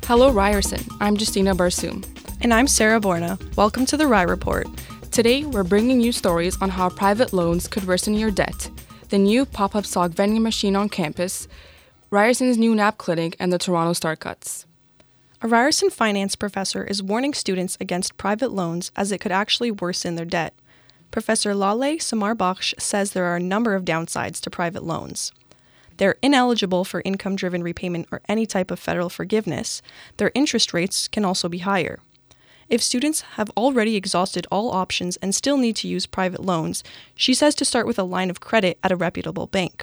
Hello Ryerson, I'm Justina Barsoom. And I'm Sarah Borna. Welcome to the Rye Report. Today, we're bringing you stories on how private loans could worsen your debt, the new pop-up sock vending machine on campus, Ryerson's new NAP clinic, and the Toronto Star Cuts. A Ryerson finance professor is warning students against private loans as it could actually worsen their debt. Professor Lale Samar-Baksh says there are a number of downsides to private loans. They're ineligible for income-driven repayment or any type of federal forgiveness. Their interest rates can also be higher. If students have already exhausted all options and still need to use private loans, she says to start with a line of credit at a reputable bank.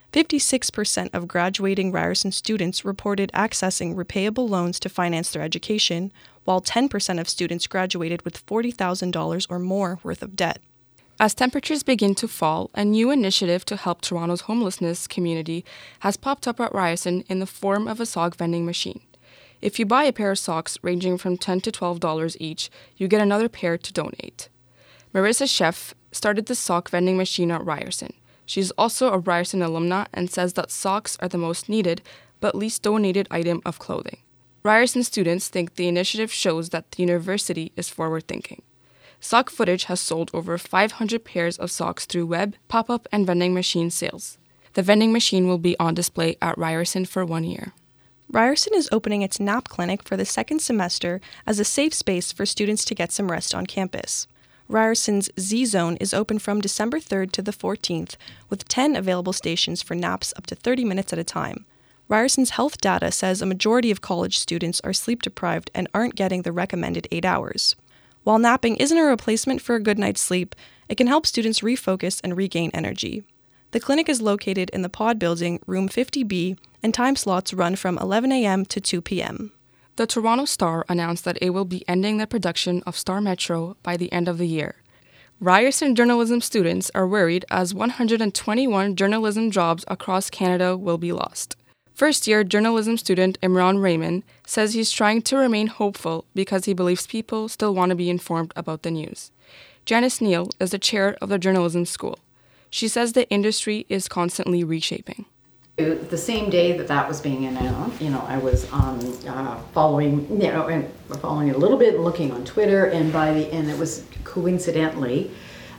56% of graduating Ryerson students reported accessing repayable loans to finance their education, while 10% of students graduated with $40,000 or more worth of debt. As temperatures begin to fall, a new initiative to help Toronto's homelessness community has popped up at Ryerson in the form of a sock vending machine. If you buy a pair of socks ranging from $10 to $12 each, you get another pair to donate. Marissa Sheff started the sock vending machine at Ryerson. She's also a Ryerson alumna and says that socks are the most needed but least donated item of clothing. Ryerson students think the initiative shows that the university is forward-thinking. Sock Footage has sold over 500 pairs of socks through web, pop-up, and vending machine sales. The vending machine will be on display at Ryerson for 1 year. Ryerson is opening its NAP clinic for the second semester as a safe space for students to get some rest on campus. Ryerson's Z-Zone is open from December 3rd to the 14th, with 10 available stations for naps up to 30 minutes at a time. Ryerson's health data says a majority of college students are sleep-deprived and aren't getting the recommended 8 hours. While napping isn't a replacement for a good night's sleep, it can help students refocus and regain energy. The clinic is located in the Pod Building, room 50B, and time slots run from 11 a.m. to 2 p.m. The Toronto Star announced that it will be ending the production of Star Metro by the end of the year. Ryerson journalism students are worried as 121 journalism jobs across Canada will be lost. First-year journalism student Imran Raymond says he's trying to remain hopeful because he believes people still want to be informed about the news. Janice Neal is the chair of the journalism school. She says the industry is constantly reshaping. The same day that was being announced, I was following it a little bit, looking on Twitter, and it was coincidentally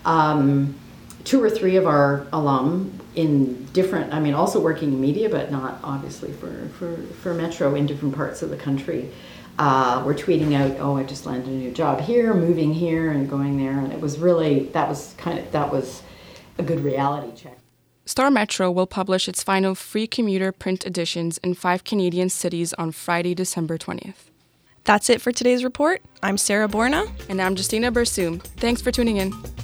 2 or 3 of our alum in different, also working in media, but not obviously for Metro in different parts of the country, were tweeting out, I just landed a new job here, moving here and going there. And it was really, that was a good reality check. Star Metro will publish its final free commuter print editions in 5 Canadian cities on Friday, December 20th. That's it for today's report. I'm Sarah Borna. And I'm Justina Barsoom. Thanks for tuning in.